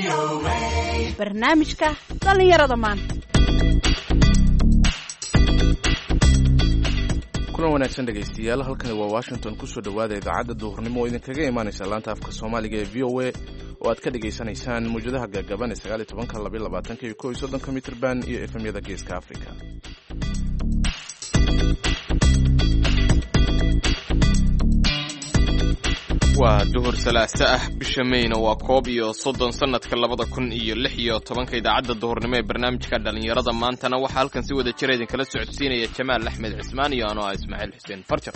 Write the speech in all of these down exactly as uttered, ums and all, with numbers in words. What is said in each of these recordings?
barnaamijka dhalinyarada maanta. kulan wanaagsan dhegaystayaal, halkani waa Washington. kusoo dhawaada idaacadda duhurnimo oo idinkaga imaanaysa laanta afka Soomaaliga ee V O A oo aad ka dhageysanaysaan muujadaha gaagaaban ee sagaal iyo toban laba iyo labaatan iyo kow iyo soddon mitir band iyo F M-yada Geeska Afrika. waa duhur salaasa ah bisha Mayna waa koob iyo soddon sanadka labada kun iyo lix iyo tobanka. idaacadda duhurnimo ee barnaamijka dhalinyarada maantana waxaa halkan si wada jir idin kala socodsiinaya Jamaal Axmed Cismaan iyo anoo ah Ismaaciil Xuseen Farjar.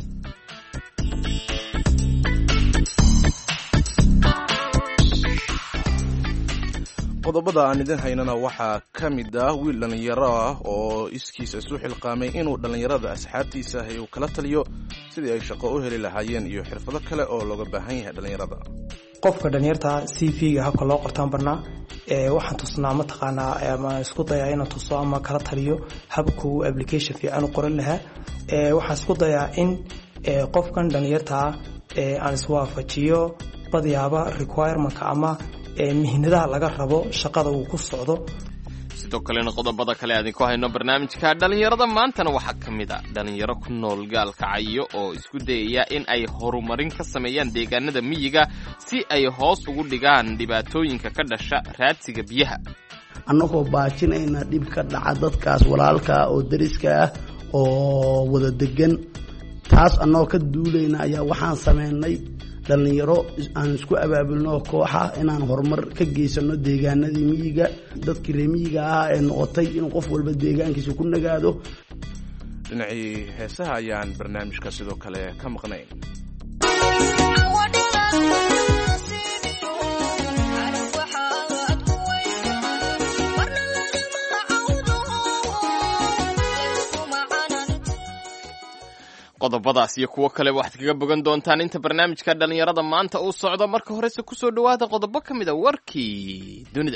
qodobada aan idin haynana waxaa ka mid ah wiil dhalinyaro ah oo iskiisa isu xilqaamay inuu dhalinyarada asxaabtiisa ahay uu kala taliyo sidii ay shaqo u heli lahaayeen iyo xirfado kale oo looga baahan yahay dhalinyarada. qofka dhalinyarta C V-ga habka loo qortaan barnaa ee waxaan tusnaa mataqaanaa ama isku dayaa inaan tuso ama kala taliyo habka uu application fiican u qoran lahaa. ee waxaan isku dayaa in ee qofkan dhalinyarta ee aan iswaafajiyo badyaaba requirement-ka ama ee mihnadaha laga rabo shaqada uu ku socdo. sidoo kalena qodobada kale aan ku hayno barnaamijka dhalinyarada maantana waxaa ka mid ah dhalinyaro ku nool gaalkacyo oo isku dayaya in ay horumarin ka sameeyaan deegaanada miyiga si ay hoos ugu dhigaan dhibaatooyinka ka dhasha raadsiga biyaha. annagoo baajinayna dhib ka dhaca dadkaas walaalka oo dariska ah oo wada degan, taas annagoo ka duulayna ayaa waxaan sameynay dhalinyaro aan isku abaabulno kooxa inaan horumar ka geysano deegaanadii miyiga. dadkii reer miyiga ah ee noqotay in qof walba deegaankiisa ku nagaado. dhinacii heesaha ayaan barnaamijka sidoo kale ka maqnayn. qodobadaas iyo kuwo kale waxaad kaga bogan doontaan inta barnaamijka dhalinyarada maanta uu socdo. marka horese kusoo dhawaada qodobo ka mid a warkii dunida.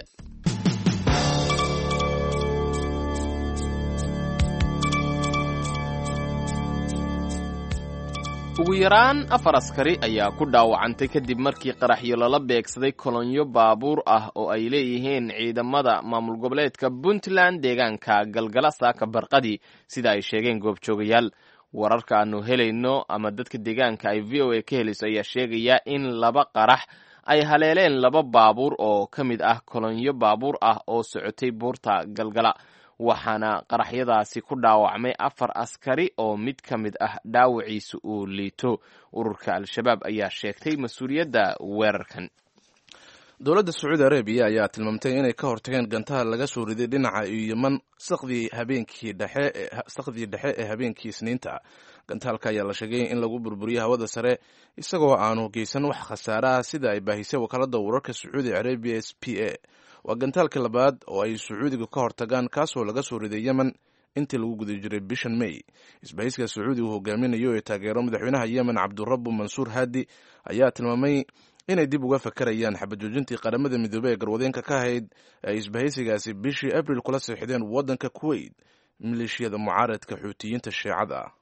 ugu yaraan afar askari ayaa ku dhaawacantay kadib markii qaraxyo lala beegsaday kolonyo baabuur ah oo ay leeyihiin ciidamada maamul goboleedka Puntland deegaanka Galgala saaka barqadii, sida ay sheegeen goobjoogayaal. wararka aanu helayno ama dadka deegaanka ay V O A ka helayso ayaa sheegaya in laba qarax ay haleeleen laba baabuur oo ka mid ah kolonyo baabuur ah oo socotay buurta Galgala, waxaana qaraxyadaasi ku dhaawacmay afar askari oo mid ka mid ah dhaawaciisu uu liito. ururka Al-Shabaab ayaa sheegtay mas-uuliyadda weerarkan. dowladda Sacuudi Arabiya ayaa tilmaamtay inay ka hortageen gantaha laga soo riday dhinaca Yemen saqdii habeenkii dhexe saqdii dhexe ee habeenkii Isniinta. gantaalka ayaa la sheegay in lagu burburiyo hawada sare isagoo aanu geysan wax khasaare ah sida ay baahisay wakaaladda wararka Sacuudi Arabiya S P A. waa gantaalka labaad oo ay Sacuudiga ka hortagaan kaasoo laga soo riday Yemen intii lagu guda jiray bishan May. isbahaysiga Sacuudiga uu hogaaminayo ee taageero madaxweynaha Yemen Cabdurabbu Mansuur Hadi ayaa tilmaamay inay dib uga fakarayaan xabajoojintii qaramada midoobay ee garwadeenka ka ahayd ay isbahaysigaasi bishii Abriil kula seexdeen waddanka Kuwait maleeshiyada mucaaradka xuutiyiinta Shiicada ah.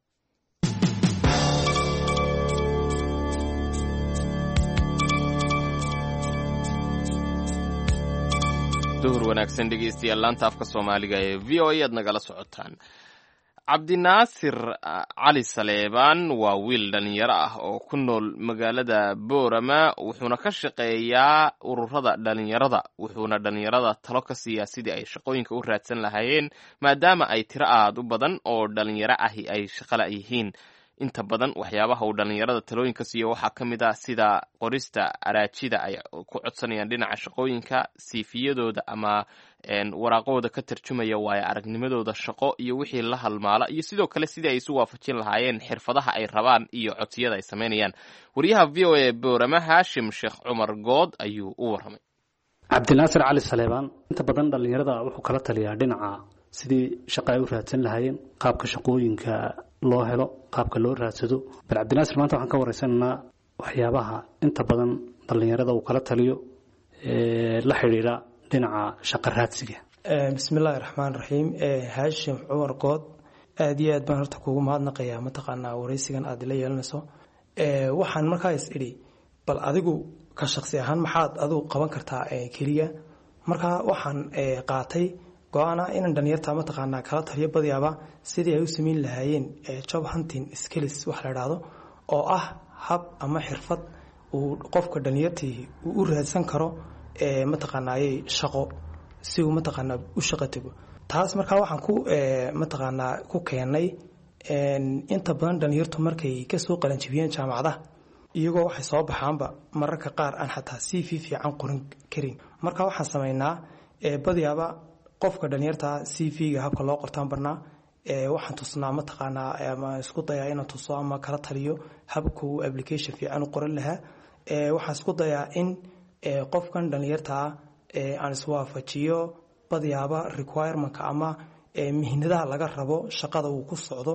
duhur wanaagsan dhegeystayaal, laanta afka Soomaaliga ee V O A aad nagala socotaan. cabdinaasir cali saleebaan waa wiil dhalinyaro ah oo ku nool magaalada Boorama, wuxuuna ka shaqeeyaa ururada dhalinyarada, wuxuuna dhalinyarada talo ka siiyaa sidii ay shaqooyinka u raadsan lahaayeen maadaama ay tiro aad u badan oo dhalinyaro ahi ay shaqala yihiin. inta badan waxyaabaha uu dhalinyarada talooyinka siiyo waxaa ka mid ah sida qorista araajida ay ku codsanayaan dhinaca shaqooyinka, siifiyadooda ama waraaqooda ka tarjumaya waayo aragnimadooda shaqo iyo wixii la halmaala, iyo sidoo kale sidii ay isu waafajin lahaayeen xirfadaha ay rabaan iyo codsiyada ay samaynayaan. wariyaha V O A Boorama Haashim Sheekh Cumar Good ayuu u waramay. cabdinaasir cali saleebaan inta badan dhalinyarada wuxuu kala taliyaa dhinaca sidii shaqo ay u raadsan lahaayeen, qaabka shaqooyinka loo helo, qaabka loo raadsado. bal cabdinaasir maanta waxaan ka wareysanaa waxyaabaha inta badan dhalinyarada uu kala taliyo ee la xiriira dhinaca shaqo raadsiga. bismillaahi raxmaani raxiim. Haashim Cumar Good, aad iyo aad baan horta kugu mahadnaqayaa mataqaanaa wareysigan aad la yeelanayso. waxaan markaa is idhi bal adigu ka shaqsi ahaan maxaad adigu qaban kartaa keliya marka waxaan qaatay go-aana inaan dhalinyarta mataqaanaa kala taliyo badiyaaba sidii ay u samayn lahaayeen job hunting skills wax la idhaahdo oo ah hab ama xirfad uu qofka dhalinyartii uu u raadsan karo mataqaanaayey shaqo si uu mataqaanaa u shaqo tago taas markaa waxaan ku mataqaanaa ku keenay inta badan dhalinyartu markay kasoo qalanjibiyeen jaamacadaha iyagoo waxay soo baxaanba mararka qaar aan xataa c v fiican qoran karin marka waxaan samaynaa badiyaaba qofka dhalinyarta c v-ga habka loo qortaan barnaa waxaan tusnaa mataqaanaa ama isku dayaa inaan tuso ama kala taliyo habka uu application fiican u qoran lahaa waxaan isku dayaa in qofkan dhalinyartaa aan iswaafajiyo badiyaaba requirementka ama mihnadaha laga rabo shaqada uu ku socdo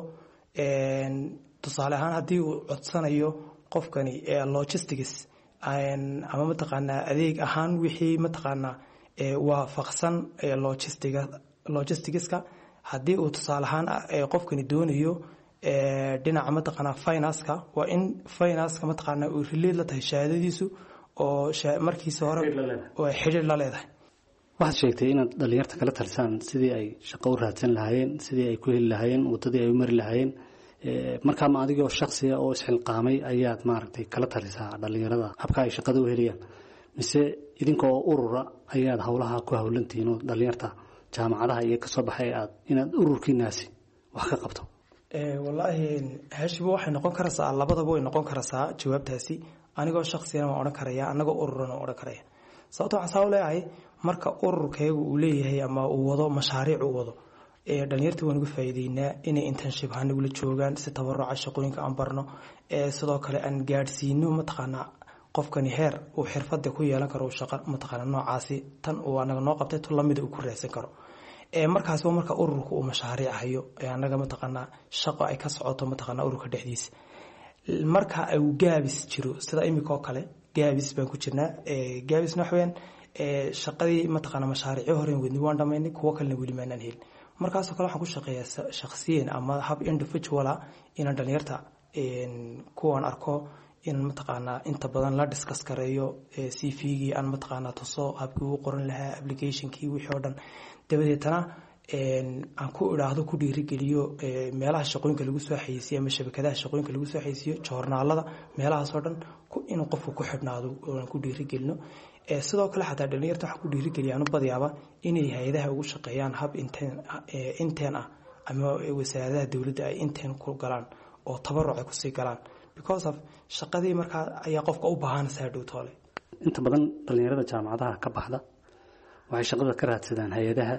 tusaale ahaan haddii uu codsanayo qofkani logistics ama mataqaanaa adeeg ahaan wixii mataqaanaa waafaqsan logistiga logisticska haddii uu tusaale ahaan qofkani doonayo dhinaca mataqaanaa financeka waa in financeka mataqaanaa uu relate la tahay shahaadadiisu oo markiisa hore xidhiir la leedahay waxaad sheegtay inaad dhalinyarta kala talisaan sidii ay shaqo u raadsan lahaayeen sidii ay ku heli lahaayeen wadadii ay u mari lahaayeen markaa ma adigoo shaksiga oo isxilqaamay ayaad maaragtay kala talisaa dhalinyarada habka ay shaqada u heliyaan mise idinkoo urura ayaad howlaha ku howlantihiin oo dhalinyarta jaamacadaha iyo kasoo baxay aad inaad ururkiinaasi wax ka qabto wallaahi hashibo waxay noqon karaysaa labadaba way noqon karaysaa jawaabtaasi anigoo shaksiyana waan odhan karaya anagoo ururana waan odhan karaya sababta waxaan saa u leeyahay marka ururkeegu uu leeyahay ama uu wado mashaariic uu wado dhalinyarta waan uga faa'iideynaa inay internship ha nagula joogaan si tabaruca shaqooyinka aan barno sidoo kale aan gaadhsiino mataqaanaa qofkani heer uu xirfada ku yeelan karo shaqo mataqaanaa noocaasi tan uu anaga noo qabtay tu lamida uu ku raadsan karo markaas waa marka ururka uu mashaariic hayo anaga mataqaanaa shaqo ay ka socoto mataqaanaa ururka dhexdiisa marka uu gaabis jiro sida imika oo kale gaabis baan ku jirnaa gaabisna waxa weeyaan shaqadii mataqaanaa mashaariicyo horeen wadni waan dhamaynay kuwo kalena weli maanaan helin markaasoo kale waxaan ku shaqeeyaa shakhsiyan ama hab individuala inaan dhalinyarta kuwaan arko in mataqaanaa inta badan la discuss gareeyo c v-gii aan mataqaanaa tuso habkii uu qoran lahaa applicationkii wixii oo dhan dabadeetana aan ku idhaahdo ku dhiirigeliyo meelaha shaqooyinka lagu soo xayeysiyo ama shabakadaha shaqooyinka lagu soo xayeysiyo joornaalada meelahaasoo dhan inuu qofku ku xidhnaado aan ku dhiirigelino sidoo kale xataa dhalinyarta waxaa ku dhiirigeliyaanu badiyaaba inay hay-adaha ugu shaqeeyaan hab inteen ah ama wasaaradaha dowladda ay inteen ku galaan oo tabaruc ay kusii galaan because of shaqadii markaa ayaa qofka u baahanaysaa dhowtoole inta badan dhalinyarada jaamacadaha ka baxda waxay shaqada ka raadsadaan hay-adaha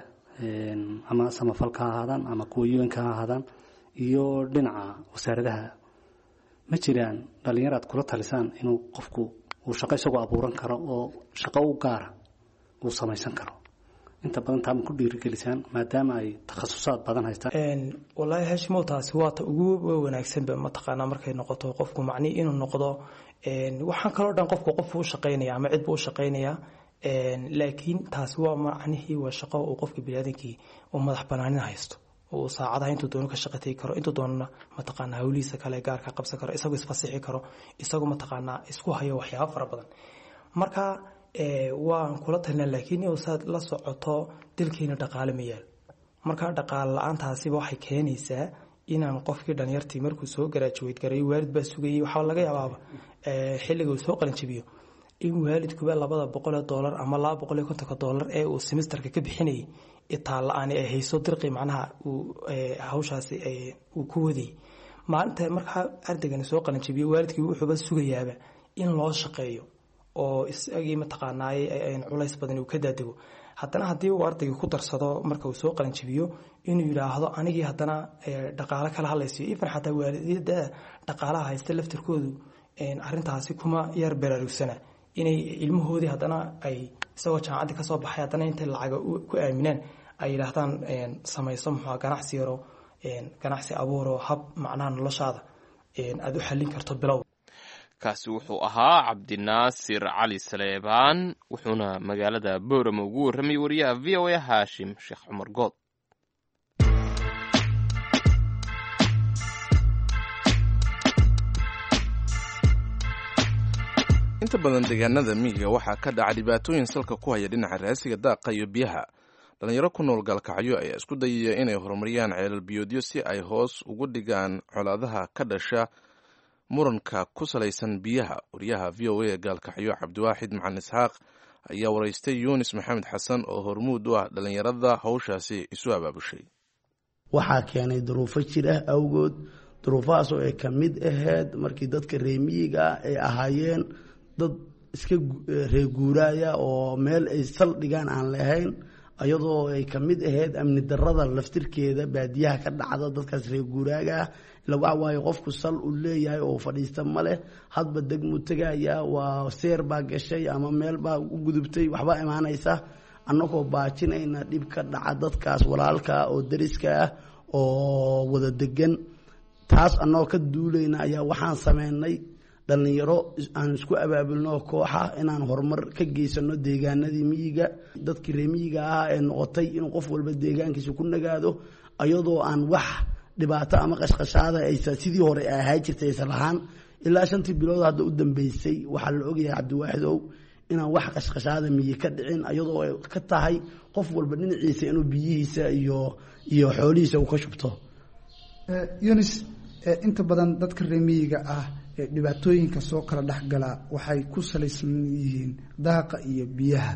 ama samafalka ha ahaadaan ama kuwa yuanka ha ahaadaan iyo dhinaca wasaaradaha ma jiraan dhalinyar aad kula talisaan inuu qofku uu shaqo isagoo abuuran karo oo shaqo u gaara uu samaysan karo inta badan taama ku dhiirigelisaan maadaama ay takhasusaad badan haystaan wallaahi hashimow taasi waa ta ugu wanaagsanba mataqaanaa markay noqoto qofku macnii inuu noqdo waxaan kaloo dhan qofku qofu u shaqaynaya ama cidbu u shaqaynaya laakiin taasi waa macnihii waa shaqo uu qofka biniaadankii uu madax banaanin haysto uu saacadaha intuu doono ka shaqatay karo intuu doonana mataqaanaa hawlihiisa kale gaarka qabsan karo isagoo isfasixi karo isagoo mataqaanaa isku hayo waxyaabo fara badan marka waan kula talina laakiin saad la socoto dalkeena dhaqaale ma yaal marka dhaqaale la-aantaasiba waxay keenaysaa inaan qofkii dhalinyartii markuu soo garaajuweyd garay waalid baa sugayay waxaa laga yaabaaba xilliga uu soo qalanjabiyo in waalidkuba labada boqol ee doolar ama laba boqol iyo kontonka doolar ee uu semesterka ka bixinayay itaa la-aan ay hayso dirqi macnaha uu hawshaasi uu ku wadayay maalinta markaa ardaygani soo qalanjabiyo waalidkii wuxuuba sugayaaba in loo shaqeeyo oo isagii mataqaanaay culays badan uu ka daadego haddana haddii uu ardayga ku darsado marka uu soo qalanjabiyo inuu yidhaahdo anigii haddana dhaqaale kala hadlaysiyo ifan xataa waalidada dhaqaalaha haysta laftirkoodu arintaasi kuma yar baraarugsana inay ilmahoodii haddana ay isagoo jaamacadii kasoo baxay haddana intay lacaga ku aaminaan ay yidhaahdaan samayso muxua ganacsi yaro ganacsi abuuro hab macnaha noloshaada aada u xallin karto bilow kaasi wuxuu ahaa cabdinaasir cali saleebaan wuxuuna magaalada boorama ugu warramayay wariyaha v o a haashim sheekh cumar good inta badan deegaanada miyiga waxaa ka dhaca dhibaatooyin salka ku haya dhinaca raasiga daaqa iyo biyaha. dhalinyaro ku nool gaalkacyo ayaa isku dayaya inay horumariyaan ceelal biyoodyo si ay hoos ugu dhigaan colaadaha ka dhasha muranka ku salaysan biyaha. wariyaha v o a ee gaalkacyo cabdiwaaxid macalin isxaaq ayaa waraystay yunis maxamed xasan oo hormuud u ah dhalinyarada hawshaasi isu abaabushay. waxaa keenay duruufo jira awgood, duruufahaasoo ay ka mid ahayd markii dadka reemiyiga ay ahaayeen dad iska reeguuraaya oo meel ay saldhigaan aan lahayn, ayadoo ay ka mid ahayd amni darada laftirkeeda baadiyaha ka dhacda dadkaas reeguuraaga ah. ila waxa waaye qofku sal uu leeyahay oo fadhiista ma leh, hadba degmuu tegaya, waa seer baa gashay ama meel baa u gudubtay, waxbaa imaanaysa. annagoo baajinayna dhib ka dhaca dadkaas walaalka oo dariska ah oo wada degan, taas annagoo ka duulayna ayaa waxaan sameynay dhalinyaro aan isku abaabulno kooxa inaan horumar ka geysano deegaanadii miyiga. dadkii reemiyiga ah ee noqotay inuu qof walba deegaankiisa ku nagaado, ayadoo aan wax dhibaato ama qashqashaada aysa sidii hore ahaa jirtay aysan lahaan. ilaa shantii bilood hadda u dambeysay waxaa la ogyahay cabdiwaaxidow inaan wax qashqashaada miyi ka dhicin, ayadoo ay ka tahay qof walba dhinaciisa inuu biyihiisa iyo iyo xoolihiisa uu ka shubto. yunis, inta badan dadka reemiyiga ah ee dhibaatooyinka soo kala dhexgala waxay ku salaysan yihiin daaqa iyo biyaha.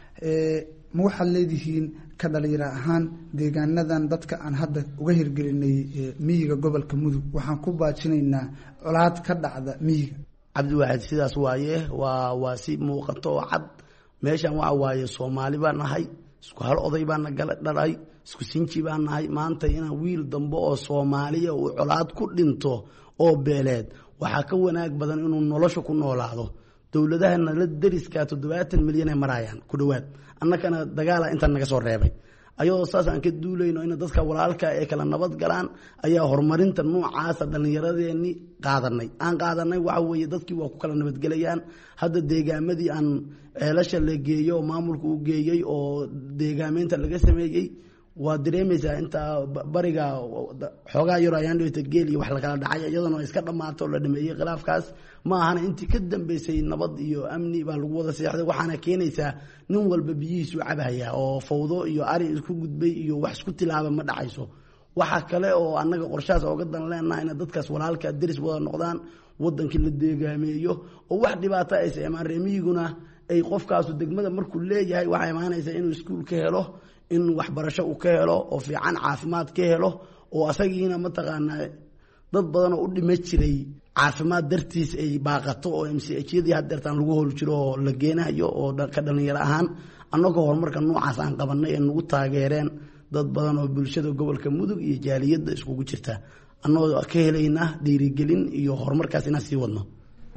ma waxaad leedihiin ka dhalinyaro ahaan deegaanadan dadka aan hadda uga hirgelinay miyiga gobolka mudug waxaan ku baajinaynaa colaad ka dhacda miyiga? cabdiwaaxid sidaas waaye, waa waa si muuqato oo cad. meeshan waxa waaye soomaali baan nahay, isku hal oday baan nagala dhalay, isku sinji baan nahay. maanta inaan wiil dambe oo soomaaliya uu colaad ku dhinto oo beeleed waxaa ka wanaag badan inuu nolosha ku noolaado. dowladahana la deriskaa toddobaatan milyan ay maraayaan ku dhowaad, annagana dagaala intaan naga soo reebay. ayadoo saas aan ka duulayno in dadka walaalka ay kala nabad galaan ayaa horumarinta noocaasa dhallinyaradeeni qaadanay aan qaadanay waxa weeye dadkii waa ku kala nabadgelayaan. hadda deegaamadii aan ceelasha la geeyo oo maamulka u geeyey oo deegaameynta laga sameeyey, waa dareemaysaa inta bariga xoogaa yaro ayaan dhaweyta geel iyo wax lakala dhacay, iyadana iska dhammaato la dhameeyey khilaafkaas. ma ahana intii ka dambeysay nabad iyo amni baa lagu wada seexday, waxaana keenaysaa nin walba biyihiisu cabahaya oo fawdo iyo ari isku gudbay iyo wax isku tilaaba ma dhacayso. waxa kale oo annaga qorshahaas ooga dan leenahay in dadkaas walaalka deris wada noqdaan, wadankii la deegaameeyo oo wax dhibaato aysa imaan. reemiyiguna ay qofkaasu degmada markuu leeyahay waxaa imaanaysa inuu iskuul ka helo, in waxbarasho uu ka helo oo fiican, caafimaad ka helo, oo asagiina mataqaanaa dad badan oo u dhima jiray caafimaad dartiis ay baaqato oo m c h yadii hadeertaan lagu hol jiro oo la geenayo. oo ka dhalinyaro ahaan annagoo horumarka noocaas aan qabanay ee nagu taageereen dad badan oo bulshada gobolka mudug iyo jaaliyadda iskugu jirta, annagoo ka helayna dhiirigelin iyo horumarkaas inaan sii wadno.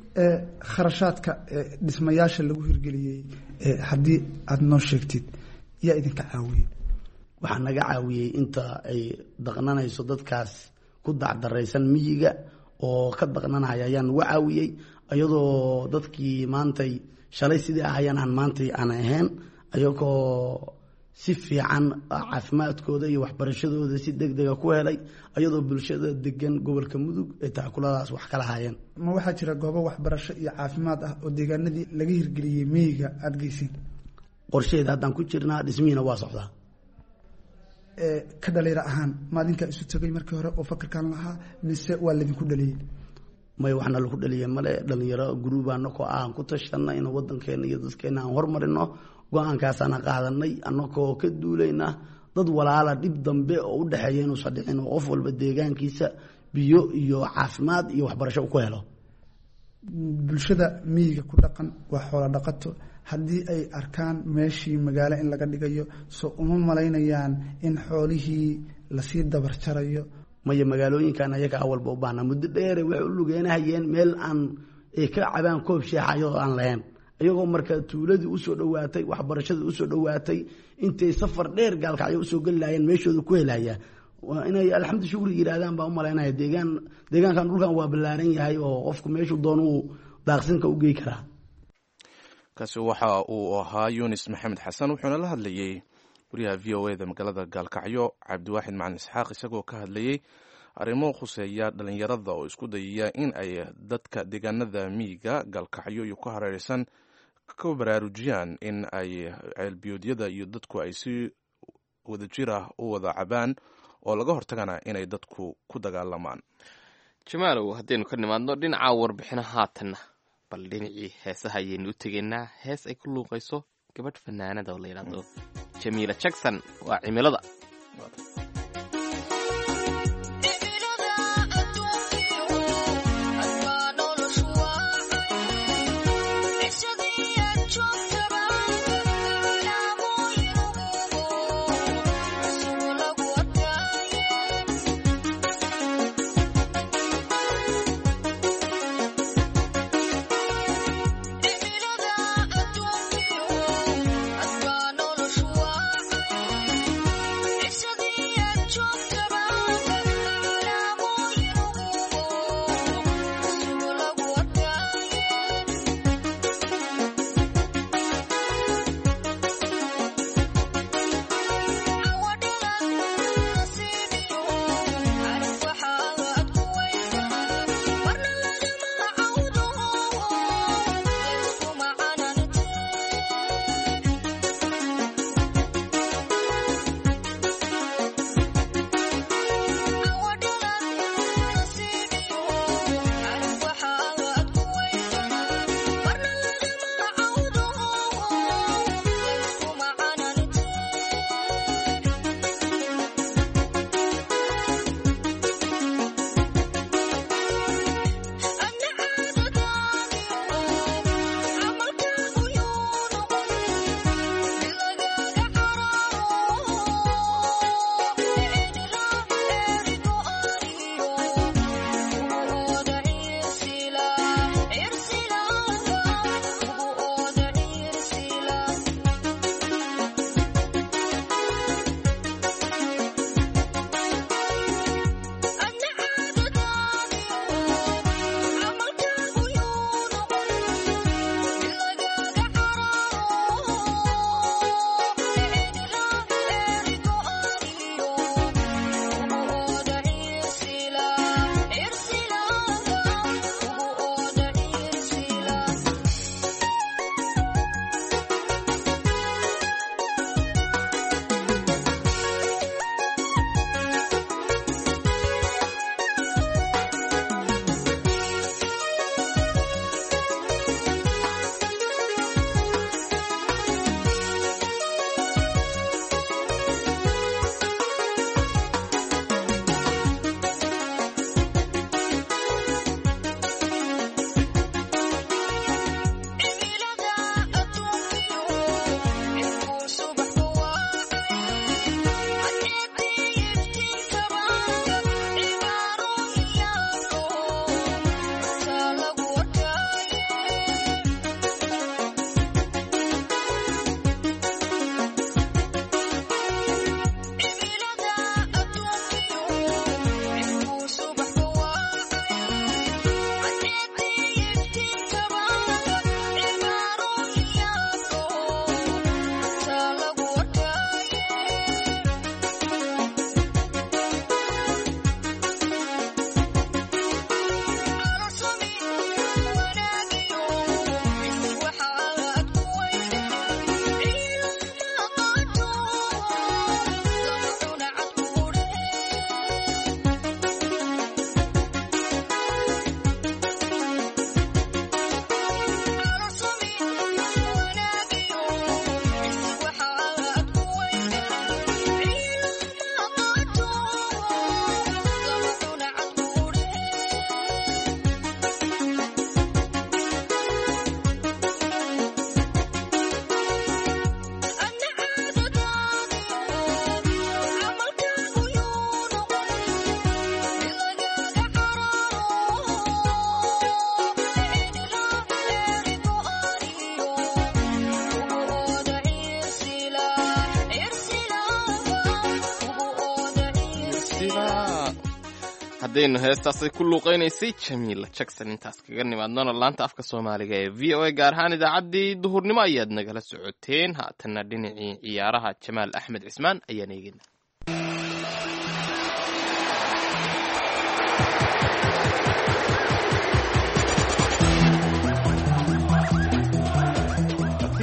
kharashaadka dhismayaasha lagu hirgeliyey haddii aada noo sheegtid yaa idinka caawiyey? waxaa naga caawiyey inta ay daqnanayso dadkaas ku dacdaraysan miyiga oo ka daqnanaya ayaa nagu caawiyey, ayadoo dadkii maantay shalay sidii ahayaan aan maantay aan ahayn, ayagoo si fiican caafimaadkooda iyo waxbarashadooda si degdega ku helay, ayadoo bulshada degan gobolka mudug ay taakuladaas wax kala hayeen. ma waxaa jira goobo waxbarasho iyo caafimaad ah oo deegaanadii laga hirgeliyey miyiga aada geysin? qorsheeda haddaan ku jirnaa, dhismihiina waa socdaa. ka dhalinyaro ahaan maadinkaa isu tagay markii hore oo fakarkan lahaa mise waa laydinku dhaliyey? may waxna lagu dhaliyey male, dhalinyaro guruubaanakoo aan ku tashanna in wadankeena iyo dadkeena aan hormarino. go-aankaasaana qaadanay annagoo ka duulayna dad walaala dhib dambe oo u dhexeeya inuusan dhicin, oo qof walba deegaankiisa biyo iyo caafimaad iyo waxbarasho u ku helo. bulshada miyiga ku dhaqan waa xoola dhaqato, haddii ay arkaan meeshii magaalo in laga dhigayo soo uma malaynayaan in xoolihii lasii dabar jarayo? maya, magaalooyinkan ayaga awalba u baahna muddo dheere waxay u lugeenahayeen meel aan ay ka cabaan koob sheexa ayadoo aan lahayn, iyagoo marka tuuladii usoo dhowaatay, waxbarashadii usoo dhowaatay, intay safar dheer gaalkacyo usoo geli lahayeen meeshooda ku helaya. waa inay alxamdu shukri yidhaahdaan baa u malaynaya. deegaan deegaankan dhulkan waa ballaaran yahay oo qofku meeshuu doon uu daaqsinka u gey karaa. kaasi waxa uu ahaa yunis maxamed xasan, wuxuuna la hadlayey wariyaha v o a da magaalada gaalkacyo cabdiwaaxid macalin isxaaq, isagoo ka hadlayey arrimo khuseeya dhallinyarada oo isku dayaya in ay dadka deegaanada miyiga galkacyo iyo ku hareeraysan ka baraarujiyaan in ay ceelbiyoodyada iyo dadku ay si wadajir ah u wada cabaan oo laga hortagana inay dadku ku dagaalamaan. jamaalow haddaynu ka nimaadno dhinaca warbixina haatanna bal dhinacii heesaha ayaynu u tegaynaa. hees ay ku luuqayso gabadh fanaanada oo la yidhaahdo jamiila jackson waa cimilada. haddaynu heestaasay ku luuqaynaysay jamiila jackson intaas kaga nimaadnona laanta afka soomaaliga ee v o a gaar ahaan idaacaddii duhurnimo ayaad nagala socoteen haatanna dhinacii ciyaaraha jamaal axmed cismaan ayaan eegina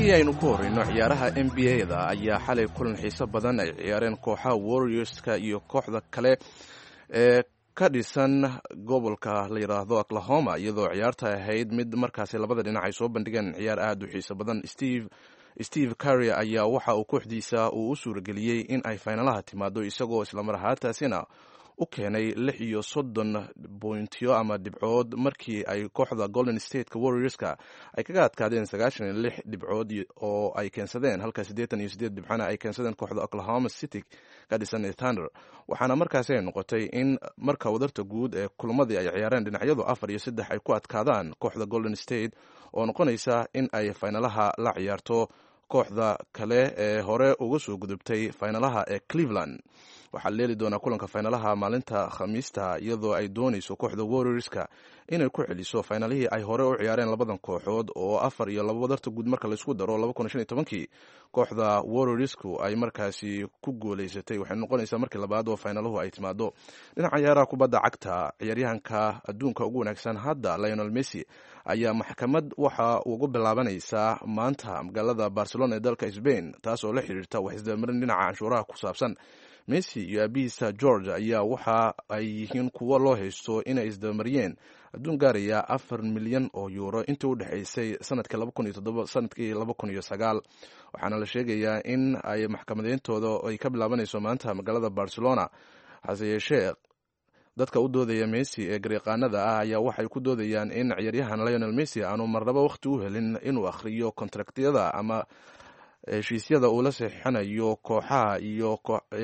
haddii aynu ku horreyno ciyaaraha n b a da ayaa xalay kulan xiiso badan ay ciyaareen kooxaha warriorska iyo kooxda kale ee ka dhisan gobolka la yidhaahdo oklahoma iyadoo ciyaarta ahayd mid markaasi labada dhinac ay soo bandhigeen ciyaar aada u xiiso badan steve steve carrier ayaa waxa uu kooxdiisa uu u suurageliyey in ay faynalaha timaado isagoo islamar ahaantaasina u keenay lix iyo soddon bointiyo ama dhibcood markii ay kooxda golden stateka warriorska ay kaga adkaadeen sagaashan iyo lix dhibcood oo ay keensadeen halka siddeetan iyo siddeed dhibcana ay keensadeen kooxda oklahoma city ka dhisan thunder waxaana markaasi ay noqotay in marka wadarta guud ee kulamadii ay ciyaareen dhinacyadu afar iyo saddex ay ku adkaadaan kooxda golden state oo noqonaysa in ay faynalaha la ciyaarto kooxda kale ee hore uga soo gudubtay faynalaha ee cleveland waxaa leeli doonaa kulanka faynalaha maalinta khamiista iyadoo ay doonayso kooxda warriorska inay ku celiso faynalihii ay hore u ciyaareen labadan kooxood oo afar iyo laba wadarta guud marka laisku daro laba kun iyo shan iyo tobankii kooxda warriorsku ay markaasi ku guuleysatay waxay noqonaysaa markii labaad oo faynaluhu ay timaado dhinaca ciyaaraha kubadda cagta ciyaaryahanka adduunka ugu wanaagsan hadda lionel messi ayaa maxkamad waxa ugu bilaabanaysaa maanta magaalada barcelona ee dalka sbain taas oo la xiriirta wax isdabamarin dhinaca canshuuraha ku saabsan messi iyo aabihiisa george ayaa waxa ay yihiin kuwo loo haysto inay isdabamariyeen adduun gaaraya afar milyan oo yuuro intii u dhexaysay sanadkii laba kun iyo toddoba sanadkii laba kun iyo sagaal waxaana la sheegayaa in ay maxkamadeyntooda ay ka bilaabanayso maanta magaalada barcelona hase yeeshee dadka u doodaya messi ee garyaqaanada ah ayaa waxay ku doodayaan in ciyaaryahan lionel messi aanu marnaba wakhti u helin inuu akhriyo kontraktiyada ama heshiisyada uu la saxiixanayo kooxaha iyo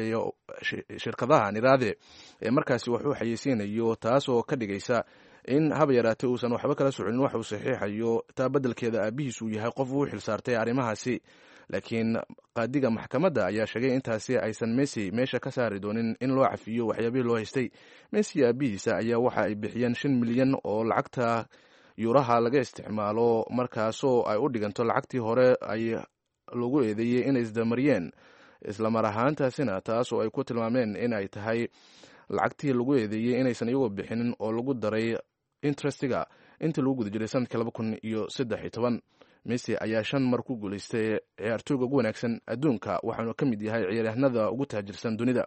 shirkadaha niraade ee markaasi wax uu xayeysiinayo taasoo ka dhigaysa in haba yaraatee uusan waxba kala soconin wax uu saxiixayo taa beddelkeeda aabihiis uu yahay qof uu xilsaartay arrimahaasi laakiin qaadiga maxkamadda ayaa sheegay intaasi aysan messi meesha ka saari doonin in loo cafiyo waxyaabihii loo haystay messi aabihiisa ayaa waxa ay bixiyeen shan milyan oo lacagta yuuraha laga isticmaalo markaasoo ay u dhiganto lacagtii hore ay lagu eedeeyey inay isdamariyeen islamar ahaantaasina taas oo ay ku tilmaameen in ay tahay lacagtii lagu eedeeyey inaysan iyagoo bixinin oo lagu daray interestiga intii lagu guda jiray sanadkii laba kun iyo saddex iyo toban messi ayaa shan mar ku guulaystay ciyaartooyga ugu wanaagsan adduunka waxaanu ka mid yahay ciyaaryahanada ugu taajirsan dunida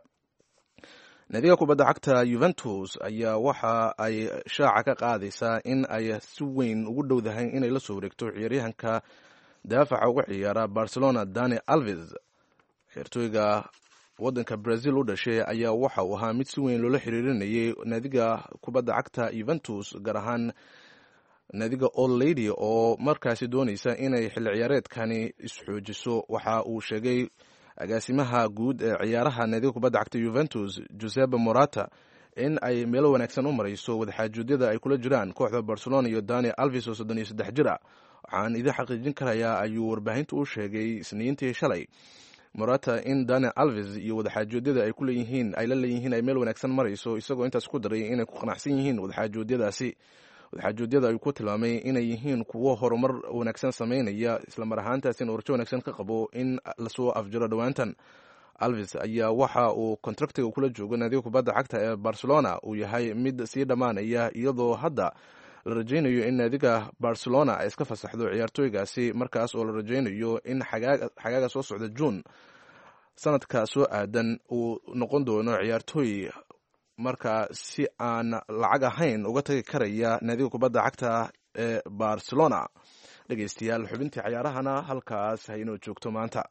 naadiga kubadda cagta yuventus ayaa waxa ay shaaca ka qaadaysaa in ay si weyn ugu dhowdahay inay la soo wareegto ciyaaryahanka daafaca uga ciyaara barcelona dani alves ciyaartooyga waddanka brazil u dhashay ayaa waxa uu ahaa mid si weyn loola xiriirinayay naadiga kubadda cagta yuventus gaar ahaan naadiga old lady oo markaasi doonaysa inay xilli ciyaareedkani isxoojiso waxa uu sheegay agaasimaha guud ee ciyaaraha naadiga kubadda cagta yuventus giuseppe morata in ay meelo wanaagsan u marayso wadaxaajuudyada ay kula jiraan kooxda barcelona iyo dani alves oo soddon iyo saddex jir ah waxaan idin xaqiijin karayaa ayuu warbaahinta u sheegay isniintii shalay morata in dani alves iyo wadaxaajuudyada ay ku leeyihiin ay la leeyihiin ay meel wanaagsan marayso isagoo intaas ku daray inay ku qanacsan yihiin wadaxaajuudyadaasi wadaxaajuudyada ay ku tilmaamay inay yihiin kuwo horumar wanaagsan sameynaya islamar ahaantaasina warjo wanaagsan ka qabo in lasoo afjiro dhowaantan alves ayaa waxa uu kontraktiga kula joogo naadiga kubadda cagta ee barcelona uu yahay mid sii dhammaanaya iyadoo hadda la rajaynayo in naadiga barcelona ay iska fasaxdo ciyaartooygaasi markaas oo la rajaynayo in xagaaga soo socda juun sanadka soo aadan uu noqon doono ciyaartooy markaa si aan lacag ahayn uga tagi karaya naadiga kubadda cagta ee barcelona dhegeystayaal xubintii cayaarahana halkaas haynoo joogto maanta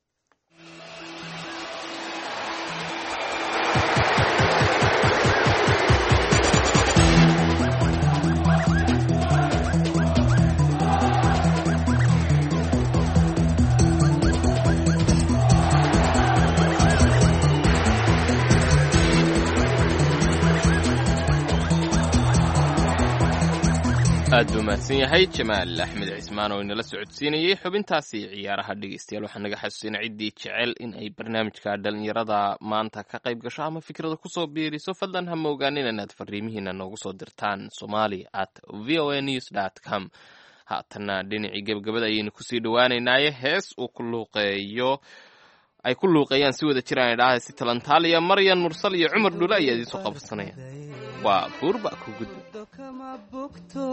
aad buu mahadsan yahay jamaal axmed cismaan oo inala socodsiinayay xubintaasi ciyaaraha dhegeystayaal waxaa naga xasuusina ciddii jecel in ay barnaamijka dhalinyarada maanta ka qayb gasho ama fikrada kusoo biiriso fadlan ha moogaanin inaad fariimihiina noogu soo dirtaan somali at v o a news dot com haatanna dhinacii gebagabada ayaynu kusii dhawaaneynaaye hees uu ku luuqeeyo ay ku luuqeeyaan si wada jiraan idhaaha si talantaaliya maryan mursal iyo cumar dhule ayaa idiin soo qabsanaya waa buurba ku gudba kama bogto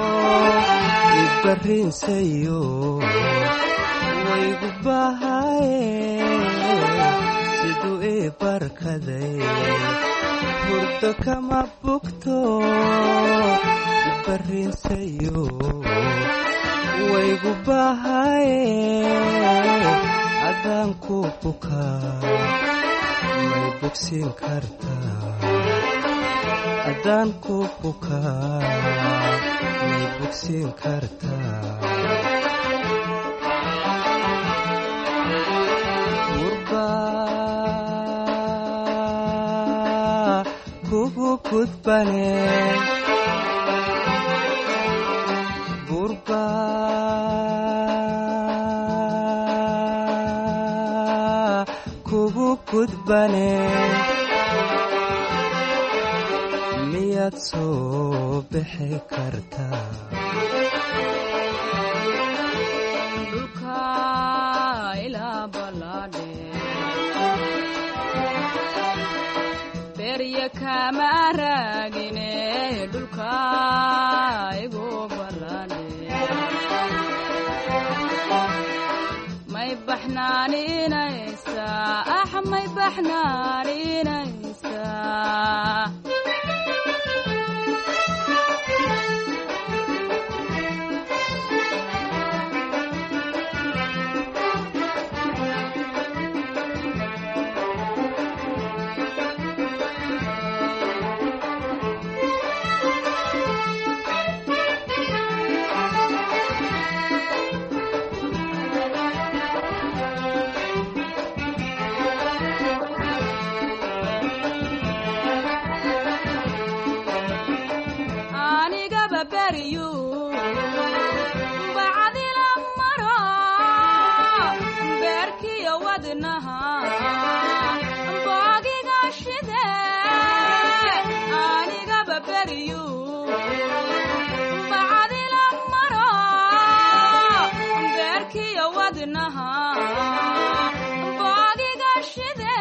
ibarinsayo waygu bahaye siduu ii barkaday hurdo kama bogto ibarinsayo waygu bahaye adaan ku bukaa may bogsiin kartaa adaan ku bukaa may bogsiin kartaa gurba kugu gudbane gurba kugu gudbane miyaad soo bixi kartaa dhulka ilaa balaadhe berya kama raagine dhulka igu balaadhe may baxnaaninaysaa ah may baxnaaninaysaa bacdila maro beerkiyo wadnaha boogiga shide anigaba beryu bacdila maro beerkiyo wadnaha boogiga shide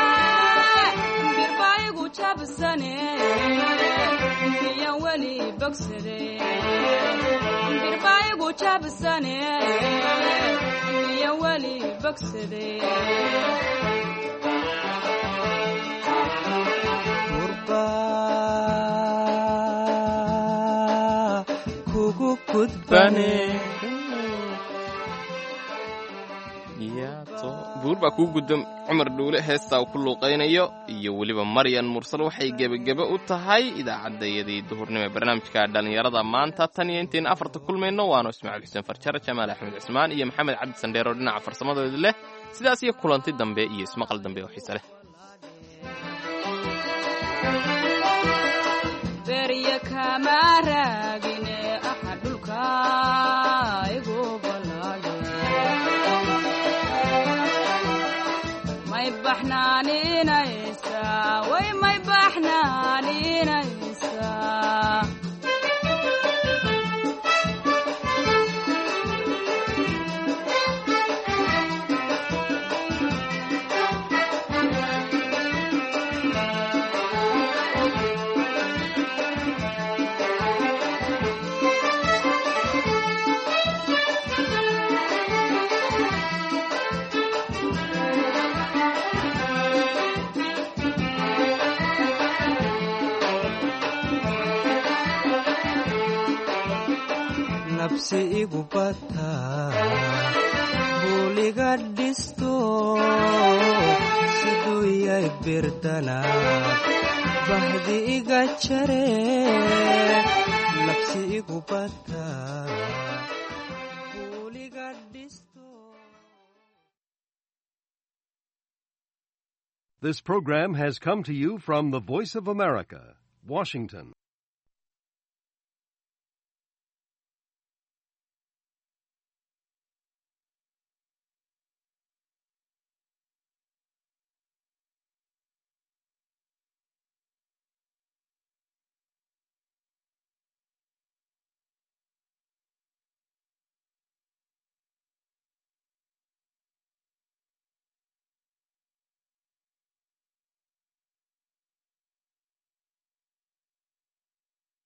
birbaigu jabsane miya weli bogsade birbaigu jabsane miya weli bogsade gurba kugu gudbane buurba kuu guddo cumar dhuule heestaa uu ku luuqaynayo iyo weliba maryan mursal waxay gebagebe u tahay idaacaddayadii duhurnimo ee barnaamijka dhallinyarada maanta tan iyo intayna afarta kulmayno waanu ismaaciil xuseen farjare jamaal axmed cismaan iyo maxamed cabdi sandheer oo dhinaca farsamadooda leh sidaas iyo kulanti dambe iyo ismaqal dambe oo xiise leh berya kama raagine aha dhulka igu balaadhe may baxnaaninaysaa way may baxnaaninaysaa nabsi igu bataa buuliga dhisto siduu yay birdana bahdi iga jare nabsi igu bataa buuliga dhisto. This program has come to you from the Voice of America, Washington.